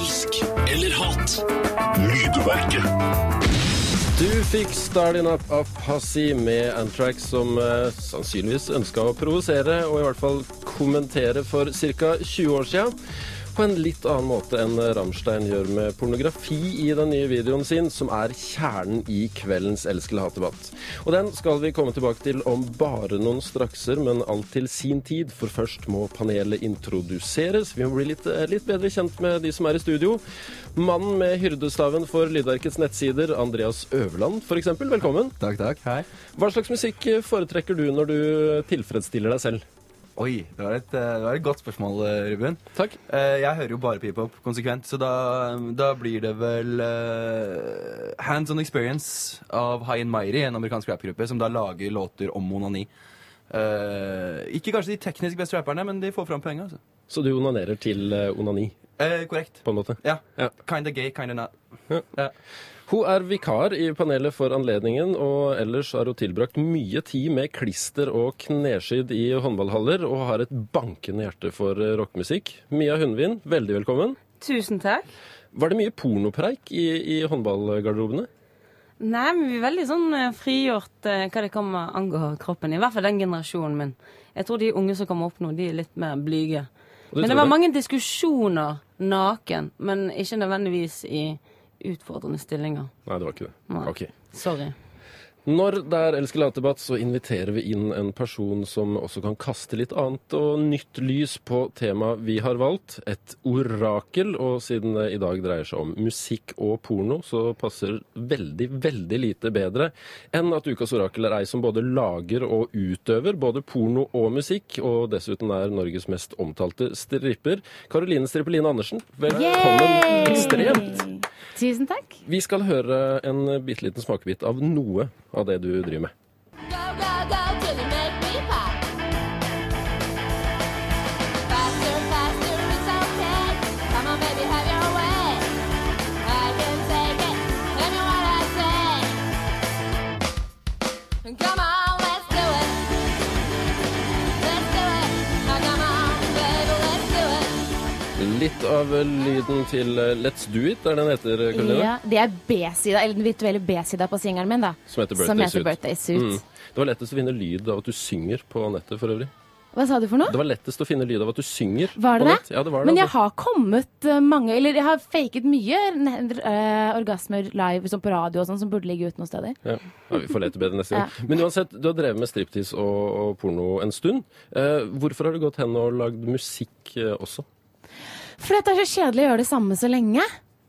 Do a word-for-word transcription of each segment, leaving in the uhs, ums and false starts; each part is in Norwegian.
Elsk eller hat. Lydverket. Du fikk Starting Up Up Hussy med Anthrax som eh, sannsynligvis ønsket å provosere og i hvert fall kommentere for cirka tjue år siden. På en litt annen måte enn Rammstein gjør med pornografi i den nye videoen sin, som er kjernen i kveldens Elsk eller hat-debatt. Og den skal vi komme tilbake til om bare noen strakser, men alt til sin tid, for først må panelet introduseres. Vi må bli litt, litt bedre kjent med de som er i studio. Mannen med hyrdestaven for Lydverkets nettsider, Andreas Øverland, for eksempel. Velkommen. Takk, takk. Hei. Hva slags musikk foretrekker du når du tilfredsstiller deg selv? Oi, det var, et, det var et godt spørsmål, Ruben. Takk. Jeg hører jo bare P-pop konsekvent, så da, da blir det vel uh, Hands On Experience av High and Mighty, en amerikansk rapgruppe som da lager låter om onani. Uh, ikke kanskje de teknisk beste rapperne, men de får fram poenget, altså. Så du onanerer til uh, onani? Uh, korrekt. På en måte? Ja. Ja. Kinda gay, kinda not. Ja. Ja. Hun er vikar i panelet for anledningen, og ellers har hun tilbrakt mye tid med klister og kneskydd i håndballhaller, og har et bankende hjerte for rockmusikk. Mia Hundvin, veldig velkommen. Tusen takk. Var det mye pornopreik i, i håndballgarderobene? Nei, men vi er veldig sånn frigjort eh, hva det kommer angår kroppen, i hvert fall den generasjonen min. Jeg tror de unge som kommer opp nå, de er litt mer blyge. Men det var det? Mange diskusjoner naken, men ikke nødvendigvis i utfordrende stillinger. Nei, det var ikke det. Nei. Ok. Sorry. Når det er Elsk eller hat-debatt, så inviterer vi inn en person som også kan kaste litt annet og nytt lys på temaet vi har valgt. Et orakel, og siden det i dag dreier seg om musikk og porno, så passer veldig, veldig lite bedre enn at ukas orakel er ei som både lager og utøver både porno og musikk, og dessuten er Norges mest omtalte stripper. Karoline Strippeline Andersen, velkommen. Ekstremt. Tusen takk. Vi skal høre en bitteliten smakebit av noe av det du driver med. Go, go, go till you make me pop. Faster, faster, it's okay. Come on, baby, have your way. I can take it. Tell me what I say. Come on, let's do it. Let's do it. Now come on, baby, let's do it. Litt av lyden til Let's Do It, er den heter, Karoline? Ja, det er B-sida, eller den virtuelle B-sida på singelen min, da. Som heter Birthday Som heter Suit. Birthday Suit. Mm. Det var lettest å finne lyd av at du synger på nettet, for øvrig. Hva sa du for noe? Det var lettest å finne lyd av at du synger Var det på det? nett. Ja, det var det. Men jeg altså. har kommet uh, mange, eller jeg har faket mye uh, orgasmer live som på radio og sånn, som burde ligge ut noen steder. Ja. Ja, vi får lete bedre neste gang. Ja. Men uansett, du har drevet med striptease og, og porno en stund. Eh, hvorfor har du gått hen og lagd musikk eh, også? For det er så kjedelig å gjøre det samme så lenge.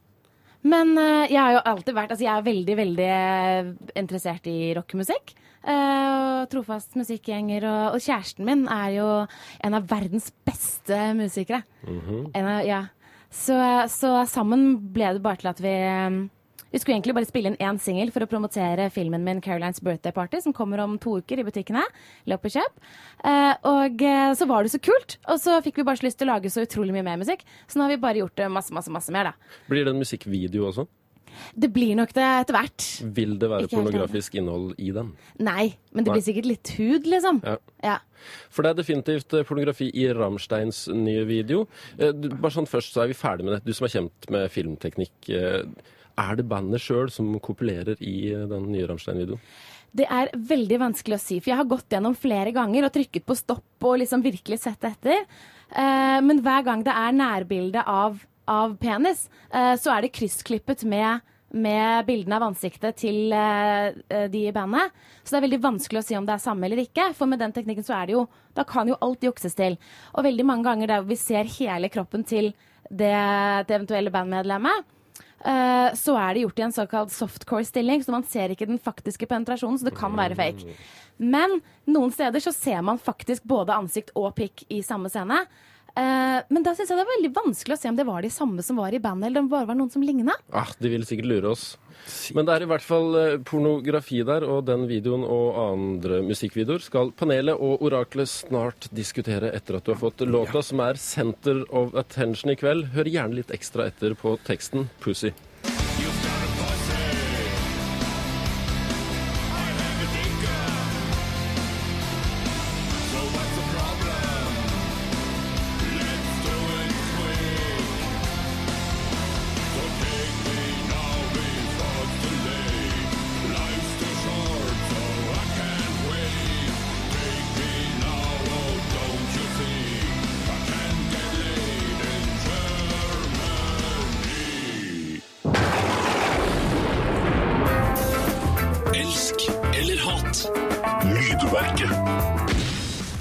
Men uh, jeg har jo alltid vært, altså jeg er veldig, veldig uh, interessert i rockemusikk. Uh, og trofast musikkgjenger, og, og kjæresten min er jo en av verdens beste musikere. Mhm. En av, ja. Så, så sammen ble det bare til at vi um, Vi skulle egentlig bare spille inn én singel for å promotere filmen min Carolines Birthday Party, som kommer om to uker i butikkene. Løp og kjøp. Uh, og uh, så var det så kult, og så fikk vi bare så lyst til å lage så utrolig mye mer musikk. Så nå har vi bare gjort det masse, masse, masse mer, da. Blir det en musikkvideo også? Det blir nok det etter hvert. Vil det være Ikke helt pornografisk innhold i den? Nei, men det Nei. blir sikkert litt hud, liksom. Ja. Ja. For det er definitivt eh, pornografi i Rammsteins nye video. Eh, du, bare sånn først, så er vi ferdig med det. Du som er kjent med filmteknikk, eh, er det bandet selv som kopulerer i eh, den nye Rammstein-videoen? Det er veldig vanskelig å si, for jeg har gått gjennom flere ganger og trykket på stopp og liksom virkelig sett etter. Eh, men hver gang det er nærbilde av, av penis, eh, så er det kryssklippet med, med bildene av ansiktet til eh, de i bandet. Så det er veldig vanskelig å si om det er samme eller ikke, for med den teknikken så er det jo, da kan jo alt jukses til. Og veldig mange ganger der vi ser hele kroppen til det, det eventuelle bandmedlemmet, Uh, så er det gjort i en såkalt softcore-stilling, så man ser ikke den faktiske penetrasjonen, så det kan være fake. Men noen steder så ser man faktisk både ansikt og pikk i samme scene. Uh, men da synes jeg det er veldig vanskelig å se om det var de samme som var i bandet, eller om det bare var noen som lignet. Ah, de vil sikkert lure oss. Men det er i hvert fall eh, pornografi der, og den videoen og andre musikkvideoer skal panelet og oraklet snart diskutere etter at du har fått låta, som er Center of Attention i kveld. Hør gjerne litt ekstra etter på teksten Pussy.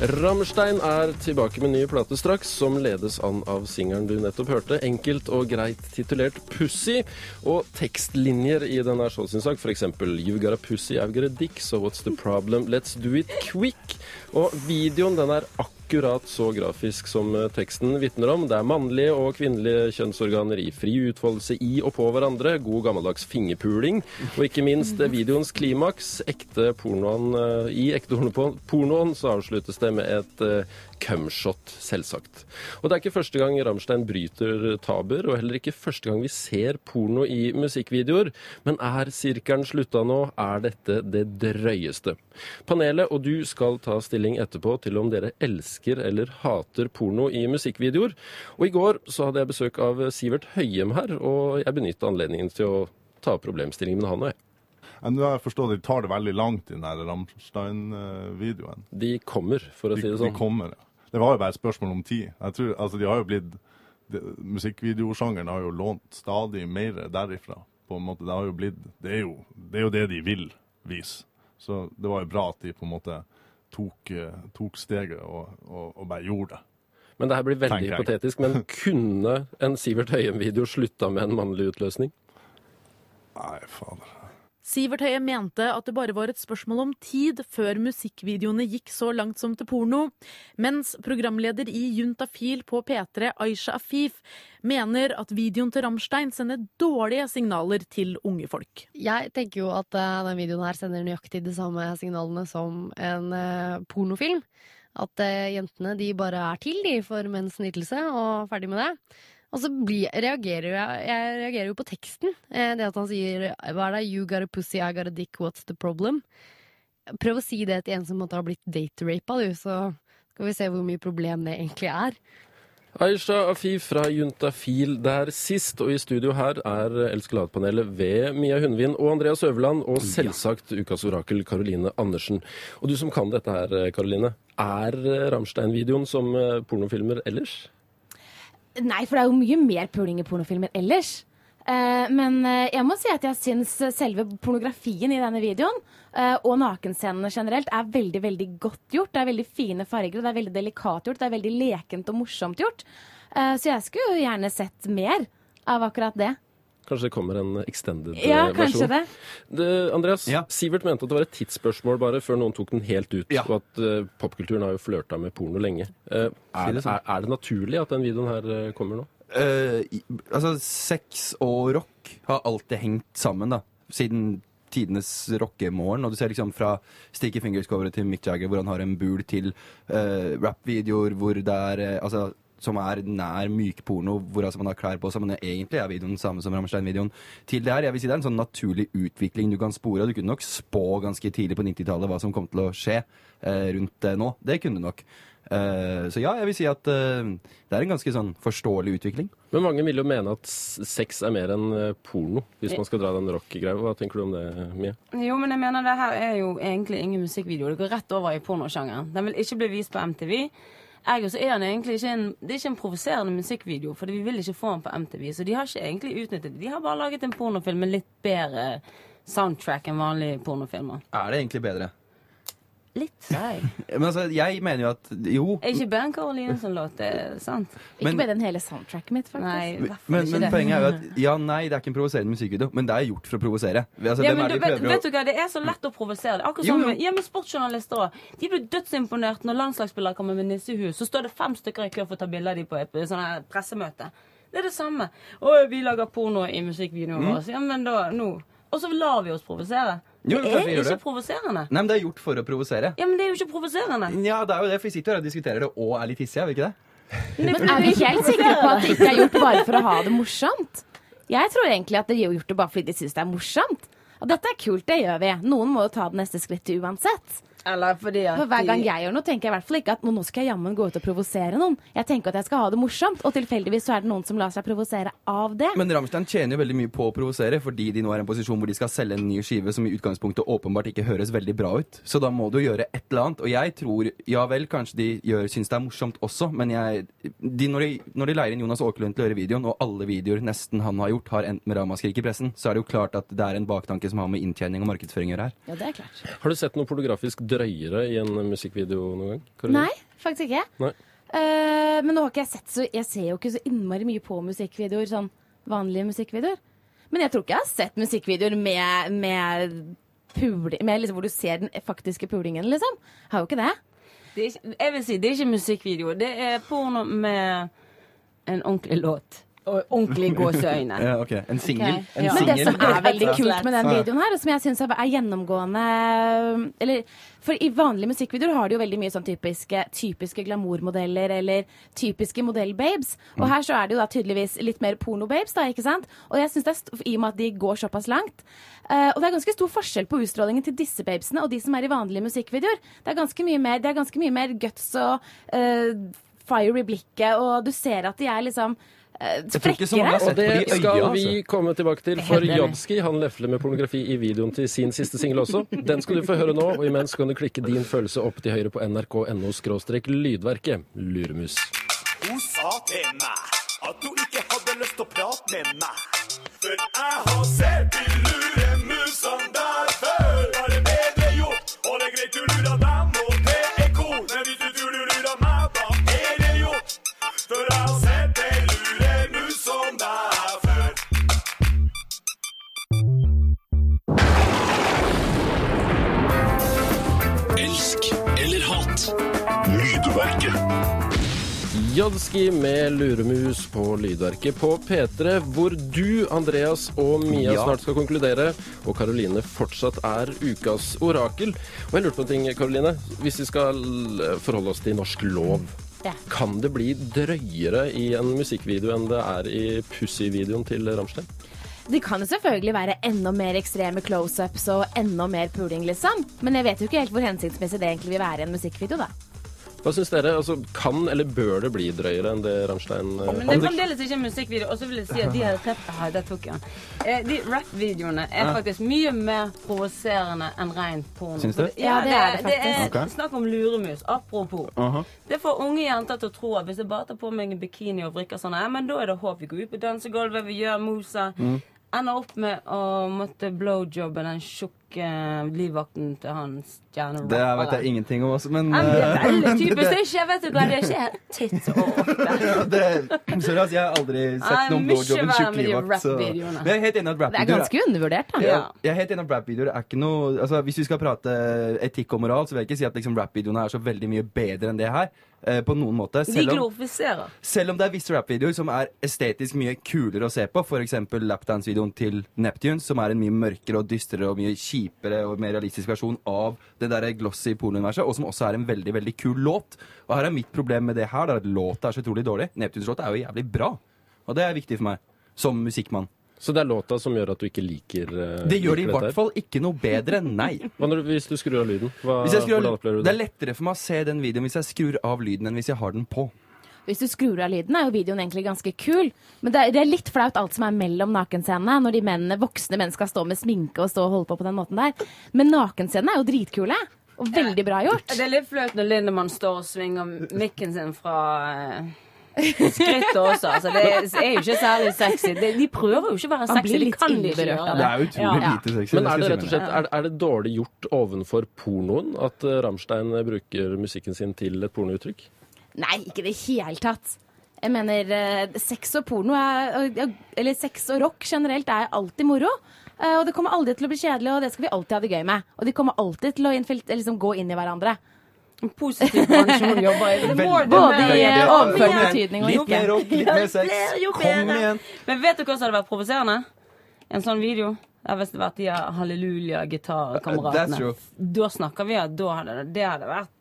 Rammstein er tilbake med ny plate straks, som ledes an av singeren du nettopp hørte, enkelt og greit titulert Pussy, og tekstlinjer i den er så sin sak, for eksempel You got a pussy, I've got a dick, so what's the problem, let's do it quick. Og videoen den er akkurat så grafisk som teksten vitner om. Det er mannlige og kvinnelige kjønnsorganer i fri utfoldelse i og på hverandre, god gammeldags fingerpuling, og ikke minst videoens klimaks, ekte pornoen, i ekte pornoen så avsluttes det med et uh, cumshot, selvsagt. Og det er ikke første gang Rammstein bryter taber, og heller ikke første gang vi ser porno i musikkvideoer, men er sirkelen slutta nå, er dette det drøyeste. Panelet og du skal ta stilling etterpå til om dere elsker eller hater porno i musikkvideoer. Og i går så hadde jeg besøk av Sivert Høyem her, og jeg benyttet anledningen til å ta problemstillingen med han og jeg. Nå har jeg forstått, de tar det veldig langt i den Rammstein-videoen. De kommer, for å si det sånn. De, de kommer, ja. Det var jo bare et spørsmål om tid. Jeg tror, altså de har jo blitt, de, musikkvideosjangeren har jo lånt stadig mer derifra. På en måte, det har jo blitt, det er jo det, er jo det de vil vise. Så det var jo bra at de på en måte tok, tok steget og, og, og bare gjorde det. Men det her blir veldig hypotetisk, men kunne en Sivert Høyem-video slutta med en mannlig utløsning? Nei, fader. Sivert Høyem mente at det bare var et spørsmål om tid før musikkvideoene gikk så langt som til porno, mens programleder i Juntafil på P tre, Aisha Afif, mener at videoen til Rammstein sender dårlige signaler til unge folk. Jeg tenker jo at uh, den videoen her sender nøyaktig de samme signalene som en uh, pornofilm. At uh, jentene de bare er til de for menns nytelse, og ferdig med det. Og så blir, reagerer jeg, jeg reagerer jo på teksten. Eh, det at han sier, hva er det? You got a pussy, I got a dick, what's the problem? Prøv å si det til en som måtte ha blitt date-rapet, du, så skal vi se hvor mye problem det egentlig er. Aisha Afif fra Juntafil der sist, og i studio her er Elskeladpanelet ved Mia Hundvin og Andreas Øverland, og selvsagt ukas orakel Karoline Andersen. Og du som kan dette her, Karoline, er Rammstein-videoen som pornofilmer ellers? Nei, for det er jo mye mer puling i pornofilmer ellers. Uh, men uh, jeg må si at jeg syns selve pornografien i denne videoen, uh, og nakenscenene generelt, er veldig, veldig godt gjort. Det er veldig fine farger, og det er veldig delikat gjort. Det er veldig lekent og morsomt gjort. Uh, så jeg skulle jo gjerne sett mer av akkurat det. Kanskje det kommer en extended ja, versjon. Kanskje det. det Andreas, ja. Sivert mente at det var et tidsspørsmål bare før noen tok den helt ut, ja. og at uh, popkulturen har jo flørta med porno lenge. Uh, er, det, er, er det naturlig at den videoen her uh, kommer nå? Uh, altså, sex og rock har alltid hengt sammen, da. Siden tidenes rockemorgen, og du ser liksom fra Sticky Fingers-coveret til Mick Jagger, hvor han har en bul til uh, rap-videoer, hvor det er uh, altså som er nær mykporno, hvor altså man har klær på seg, men egentlig er videoen den samme som Rammstein-videoen. Til det her, jeg vil si det er en sånn naturlig utvikling du kan spore, og du kunne nok spå ganske tidlig på nittitallet hva som kom til å skje eh, rundt det nå. Det kunne du nok. Eh, så ja, jeg vil si at eh, det er en ganske sånn forståelig utvikling. Men mange vil jo mene at sex er mer enn porno, hvis man skal dra den rock-greia. Hva tenker du om det, Mia? Jo, men jeg mener det her er jo egentlig ingen musikkvideo. Det går rett over i pornosjangeren. Den vil ikke bli vist på M T V. Ergo så er den egentlig ikke en, det er ikke en provoserende musikkvideo, for vi vil ikke få den på M T V, så de har ikke egentlig utnyttet det. De har bare laget en pornofilm med litt bedre soundtrack enn vanlige pornofilmer. Er det egentlig bedre? Litt, sa jeg. Men altså, jeg mener jo at, jo... Er ikke Ben Caroline som låt, det er sant? Ikke men, bedre enn hele soundtracket mitt, faktisk. Nei, i hvert fall men, ikke men det. Poenget er jo at, ja, nei, det er ikke en provoserende musikkvideo, men det er gjort for å provosere. Altså, ja, men du, vet, vet du hva, det er så lett å provosere. Akkurat som med, ja, med sportsjournalister også. De blir dødsimponert når landslagsspillere kommer med nissehus, så står det fem stykker i kø for å ta bilder av de på et sånn her pressemøte. Det er det samme. Og vi lager porno i musikkvideoen vår. Mm. Ja, men da, nå... Og så lar vi oss provosere. Jo, det er ikke det. Provoserende. Nei, men det er gjort for å provosere. Ja, men det er jo ikke provoserende. Ja, det er jo det, for vi sitter her og diskuterer det og er litt hissige, er vi ikke det? Men er vi helt sikre på at det ikke er gjort bare for å ha det morsomt? Jeg tror egentlig at de har gjort det bare fordi de synes det er morsomt. Og dette er kult, det gjør vi. Noen må jo ta det neste skrittet uansett. Eller fordi at For hver gang jeg gjør noe, tenker jeg i hvert fall ikke at nå skal jeg jammen gå ut og provosere noen. Jeg tenker at jeg skal ha det morsomt, og tilfeldigvis så er det noen som lar seg provosere av det. Men Rammstein tjener jo veldig mye på å provosere, fordi de nå er i en posisjon hvor de skal selge en ny skive som i utgangspunktet åpenbart ikke høres veldig bra ut. Så da må du gjøre et eller annet. Og jeg tror, ja vel, kanskje de gjør, synes det er morsomt også, men jeg, de, når, de, når de leier inn Jonas Åkerlund til å gjøre videoen, og alle videoer nesten han har gjort har endt med ramaskrik i pressen, så er det jo klart at det er en baktanke som har med inntjening og markedsføring å gjøre her. Ja, det er klart. Har du sett noe pornografisk drøyere i en musikkvideo noen gang? Karoline? Nei, faktisk ikke. Nei. Uh, men nå har ikke jeg sett så Jeg ser jo ikke så innmari mye på musikkvideoer, sånn vanlige musikkvideoer. Men jeg tror ikke jeg har sett musikkvideoer med, med puling, med liksom hvor du ser den faktiske pulingen, liksom. Jeg har jo ikke det. Det er ikke, jeg vil si, det er ikke musikkvideo. Det er porno med en ordentlig låt. Og ordentlig gåseøyne. Ja, ok. En singel. Ok. En Ja. Men det singel. som er veldig Rett og kult slett. med den Ja. videoen her, og som jeg synes er gjennomgående eller, For i vanlige musikkvideoer har de jo veldig mye sånn typiske, typiske glamourmodeller eller typiske modellbabes. Og her så er det jo da tydeligvis litt mer pornobabes, da, ikke sant? Og jeg synes det er, st- i og med at de går såpass langt. Uh, og det er ganske stor forskjell på utstrålingen til disse babesene og de som er i vanlige musikkvideoer. Det er ganske mye mer, det er ganske mye mer guts og uh, fire i blikket, og du ser at de er liksom uh, Jeg tror ikke så mange har Og sett på det de skal øya, vi altså. komme tilbake til, for Jodski han lefler med pornografi i videoen til sin siste single også. Den skal du få høre nå, og imens kan du klikke din følelse opp til høyre på nrk.no skråstrek lydverket. Luremus. Hun sa til meg at hun ikke hadde lyst til å prate med meg. For jeg har sett de luremusene der før. Bare bedre gjort, og det er greit du lurer dem, og det er cool. Men hvis du tror du lurer meg, da er det gjort. For jeg har sett de luremusene der før. Elsk eller hat. Lydverket. Jodski med luremus på lydverket på P tre, hvor du, Andreas og Mia Ja. snart skal konkludere, og Karoline fortsatt er ukas orakel. Og jeg lurte på en ting, Karoline. Hvis vi skal forholde oss til norsk lov, Ja. kan det bli drøyere i en musikkvideo enn det er i Pussy-videoen til Rammstein? De kan jo selvfølgelig være enda mer ekstreme close-ups og enda mer puling, liksom. Men jeg vet jo ikke helt hvor hensiktsmessig det egentlig vil være i en musikkvideo, da. Hva syns dere? Altså, kan eller bør det bli drøyere enn det Rammstein eh, Men det er fremdeles ikke en musikkvideo. Og så vil jeg si at de her rap, ah, der tok jeg den. Eh, De rap-videoene er faktisk mye mer provoserende enn ren porno. Syns du? Ja, det er det Det er faktisk. Ok. snakk om luremus. Apropos. Aha. Det får unge jenter til å tro at hvis jeg bare tar på meg en bikini og vrikker sånn, ja, men da er det håp. Vi går ut på dansegulvet, vi gjør mosa. Ender opp med å måtte blowjobbe den tjukke livvakten til han stjerne. Det vet jeg ingenting om også, men Ja, men det er eh, veldig typisk. det- Det er ikke, vet du hva, det er ikke titt og ofte. det, sorry, altså, jeg har aldri sett Nei, noen mye blowjob en verre tjukk med de livvakt. så- rap-videoene. Men jeg er helt enig at Det er rap-videoer ganske undervurdert, da. Ja. Jeg er helt enig at rap-videoer er ikke noe altså, Hvis vi skal prate etikk og moral, så vil jeg ikke si at liksom, rap-videoene er så veldig mye bedre enn det her. Eh, på noen måte. De Selv om, glorifiserer. selv om det er visse rap-videoer som er estetisk mye kulere å se på, for eksempel lapdance-videoen til Neptune, som er en mye mørkere og dystrere og mye kjipere og mer realistisk versjon av det der glossy pornouniverset, og som også er en veldig, veldig kul låt. Og her er mitt problem med det her, det er at låta er så utrolig dårlig. Neptunes låt er jo jævlig bra, og det er viktig for meg, som musikkmann. Så det er låta som gjør at du ikke liker eh, Det gjør det i liker dette hvert fall ikke noe bedre, nei. Hva når, du- hvis du skrur av lyden? Hva, Hvis jeg skrur hvordan av, opplever du det det? er lettere for meg å se den videoen hvis jeg skrur av lyden enn hvis jeg har den på. Hvis du skrur av lyden, er jo videoen egentlig ganske kul. Men det er, det er litt flaut alt som er mellom nakenscenene, når de mennene, voksne menn skal stå med sminke og stå og holde på på den måten der. Men nakenscenene er jo dritkule. Og veldig bra gjort. Det er litt flaut når Lindemann står og svinger mikken sin fra eh, skrittet også. Altså, det er, er jo ikke særlig sexy. De, de prøver jo ikke å være Man sexy. blir De litt kan de ikke innberørt gjøre av Det det. er utrolig Ja. lite sexy. Men det er det skal rett og jeg si slett er, er det dårlig gjort ovenfor pornoen at eh, Rammstein bruker musikken sin til et pornouttrykk? Nei, ikke i det hele tatt. Jeg mener, eh, sex og porno er, eller sex og rock generelt er alltid moro. Eh, og det kommer aldri til å bli kjedelig, og det skal vi alltid ha det gøy med. Og de kommer alltid til å innfilt, liksom, gå inn i hverandre. En positiv bransje hun jobber i. Det må- det Både må- i Veldig. overført Kom igjen. betydning og Litt ikke. mer rock, litt mer sex. flere, jo Kom bedre. igjen. Men vet du hva som hadde vært provoserende? En sånn video. Det har visst vært de her halleluja-gitarkameratene. That's true. Da snakker vi at da hadde det, det hadde vært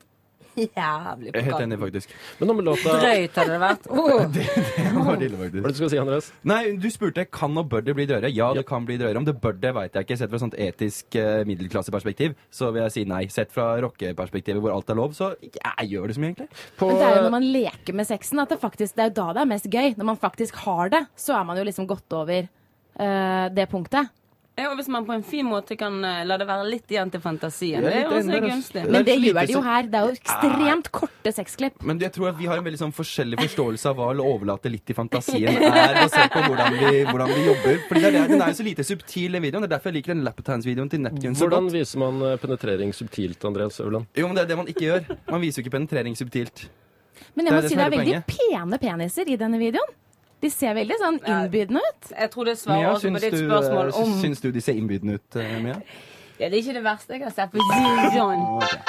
jævlig Jeg er på helt enig, kanten. faktisk. Men nå med låta Drøyt hadde det vært. Oh. Det var ille, Hva er det faktisk. du skal si, Andreas? Nei, du spurte kan og bør det bli drøyere. Ja, det kan bli drøyere. Om det bør det, vet jeg ikke. Sett fra et sånt etisk eh, middelklasseperspektiv, så vil jeg si nei. Sett fra rockeperspektivet hvor alt er lov, så jeg gjør det så mye, egentlig. På, Men det er jo når man leker med sexen at det faktisk, det er jo da det er mest gøy. Når man faktisk har det, så er man jo liksom gått over eh, det punktet. Ja, og hvis man på en fin måte kan uh, la det være litt igjen til fantasien. Ja, Det er litt også enig, gunstig. Men det så gjør lite de jo så- her. Det er jo ekstremt korte sexklipp. Men jeg tror at vi har en veldig sånn forskjellig forståelse av hva å overlate litt til fantasien er, basert på hvordan vi, hvordan vi jobber. Fordi det er, det- Den er jo så lite subtil, den videoen. Det er derfor jeg liker den lapdance-videoen til Neptune så Hvordan godt. viser man eh, penetrering subtilt, Andreas Øverland? Jo, men det er det man ikke gjør. Man viser jo ikke penetrering subtilt. Men Det jeg er må det si som det er er det veldig pene peniser i denne videoen. De ser veldig sånn innbydende ut. Jeg tror det svarer Mia, også på syns ditt du, spørsmål eh, om syns du de ser innbydende ut, eh, Mia? Ja, det er ikke det verste jeg har sett på Zion.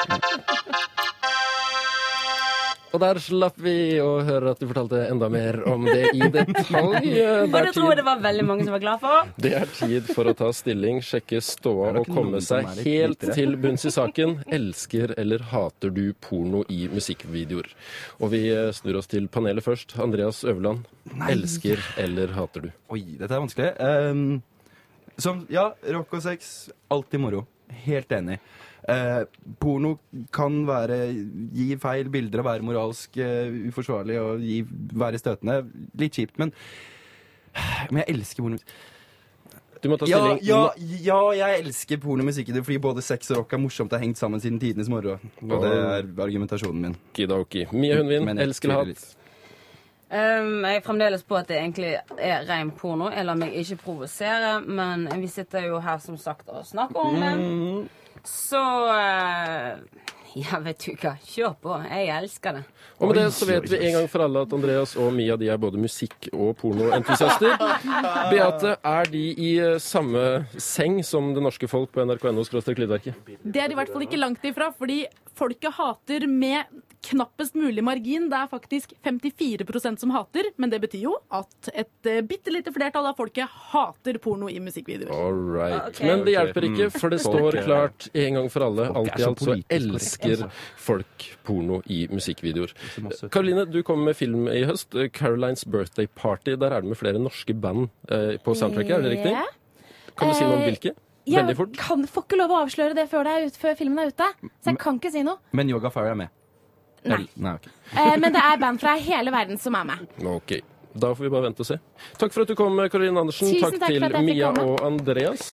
Og der slapp vi å høre at du fortalte enda mer om det i detalj. Det Og er det tror jeg tid, det var veldig mange som var glad for. det er tid for å ta stilling, sjekke ståa Er det og ikke komme noen som seg er litt helt litere? til bunns i saken. Elsker eller hater du porno i musikkvideoer? Og vi eh, snur oss til panelet først. Andreas Øverland, elsker eller hater du? Oi, dette er vanskelig. Um, som, ja, rock og sex, alltid moro. Helt enig. Eh, porno kan være gi feil bilder og være moralsk eh, uforsvarlig og gi, være støtende. Litt kjipt, men Men jeg elsker porno. Du må ta Ja, stilling. ja, ja, jeg elsker pornomusikk fordi både sex og rock er morsomt. Det har hengt sammen siden tidenes morgen. Og det er argumentasjonen min. Kidaoki. Mia Hundvin, Men jeg elsker eller tviler hat? Um, jeg er fremdeles på at det egentlig er ren porno. Jeg lar meg ikke provosere, men vi sitter jo her som sagt og snakker om det. Mm. Så uh, ja, vet du hva. Kjør på. Jeg elsker det. Og med det så vet vi en gang for alle at Andreas og Mia de er både musikk- og pornoentusiaster. Beate, er de i eh, samme seng som det norske folk på nrk.no lydverket? Det er i hvert fall ikke langt ifra, fordi folket hater med knappest mulig margin. Det er faktisk femtifire prosent som hater, men det betyr jo at et uh, bitte lite flertall av folket hater porno i musikkvideoer. All right. Ok. Men det hjelper ikke, for det Folk står er- klart en gang for alle. Folk er Alt i så alt så politisk korrekt, elsker altså. folk porno i musikkvideoer. Så masse- Karoline, du kom med film i høst. Carolines Birthday Party. Der er det med flere norske band eh, på soundtracket, er det riktig? Ja. Kan du si noe om Eh, hvilke? Jeg Veldig fort. kan, får ikke lov å avsløre det før, det er ut, før filmen er ute. Så jeg kan ikke si noe. Men Yoga Fire er med. Nei. Eller- Nei, ok. Eh, men det er band fra hele verden som er med. Ok. Da får vi bare vente og se. Takk for at du kom, Karoline Andersen. Tusen takk takk for til at jeg fikk Mia komme. og Andreas.